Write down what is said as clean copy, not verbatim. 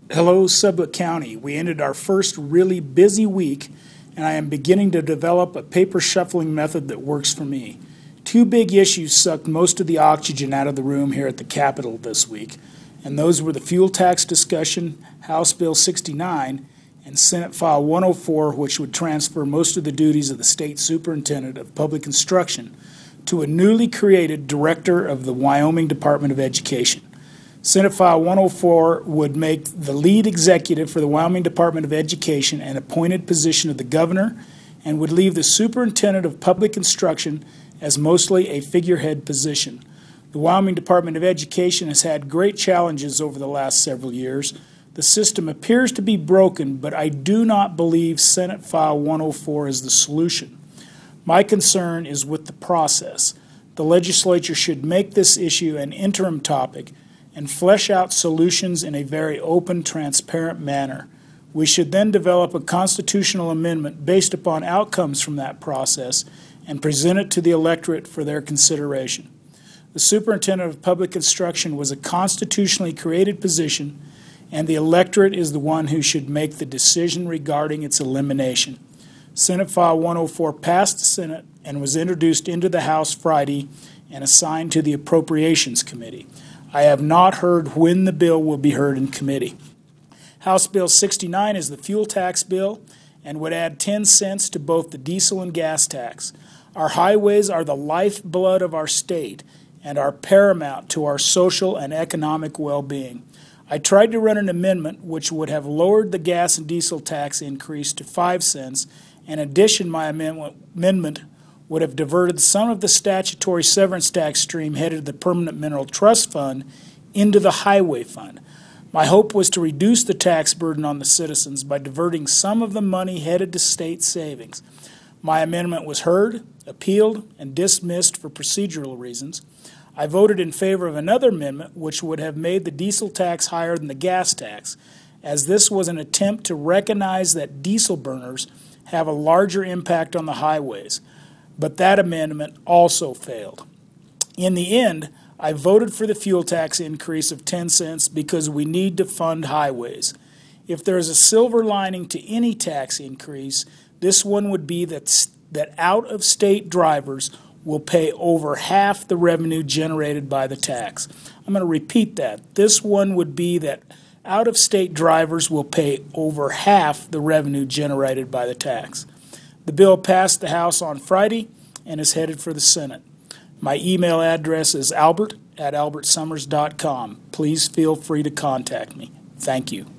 Hello, Sublette County. We ended our first really busy week, and I am beginning to develop a paper shuffling method that works for me. Two big issues sucked most of the oxygen out of the room here at the Capitol this week, and those were the fuel tax discussion, House Bill 69, and Senate File 104, which would transfer most of the duties of the State Superintendent of Public Instruction to a newly created Director of the Wyoming Department of Education. Senate File 104 would make the lead executive for the Wyoming Department of Education an appointed position of the governor and would leave the Superintendent of Public Instruction as mostly a figurehead position. The Wyoming Department of Education has had great challenges over the last several years. The system appears to be broken, but I do not believe Senate File 104 is the solution. My concern is with the process. The legislature should make this issue an interim topic and flesh out solutions in a very open, transparent manner. We should then develop a constitutional amendment based upon outcomes from that process and present it to the electorate for their consideration. The Superintendent of Public Instruction was a constitutionally created position, and the electorate is the one who should make the decision regarding its elimination. Senate File 104 passed the Senate and was introduced into the House Friday and assigned to the Appropriations Committee. I have not heard when the bill will be heard in committee. House Bill 69 is the fuel tax bill and would add 10 cents to both the diesel and gas tax. Our highways are the lifeblood of our state and are paramount to our social and economic well-being. I tried to run an amendment which would have lowered the gas and diesel tax increase to 5 cents. In addition, my amendment would have diverted some of the statutory severance tax stream headed to the Permanent Mineral Trust Fund into the Highway Fund. My hope was to reduce the tax burden on the citizens by diverting some of the money headed to state savings. My amendment was heard, appealed, and dismissed for procedural reasons. I voted in favor of another amendment which would have made the diesel tax higher than the gas tax, as this was an attempt to recognize that diesel burners have a larger impact on the highways. But that amendment also failed. In the end, I voted for the fuel tax increase of 10 cents because we need to fund highways. If there is a silver lining to any tax increase, this one would be that out-of-state drivers will pay over half the revenue generated by the tax. I'm going to repeat that. This one would be that out-of-state drivers will pay over half the revenue generated by the tax. The bill passed the House on Friday and is headed for the Senate. My email address is albert@albertsummers.com. Please feel free to contact me. Thank you.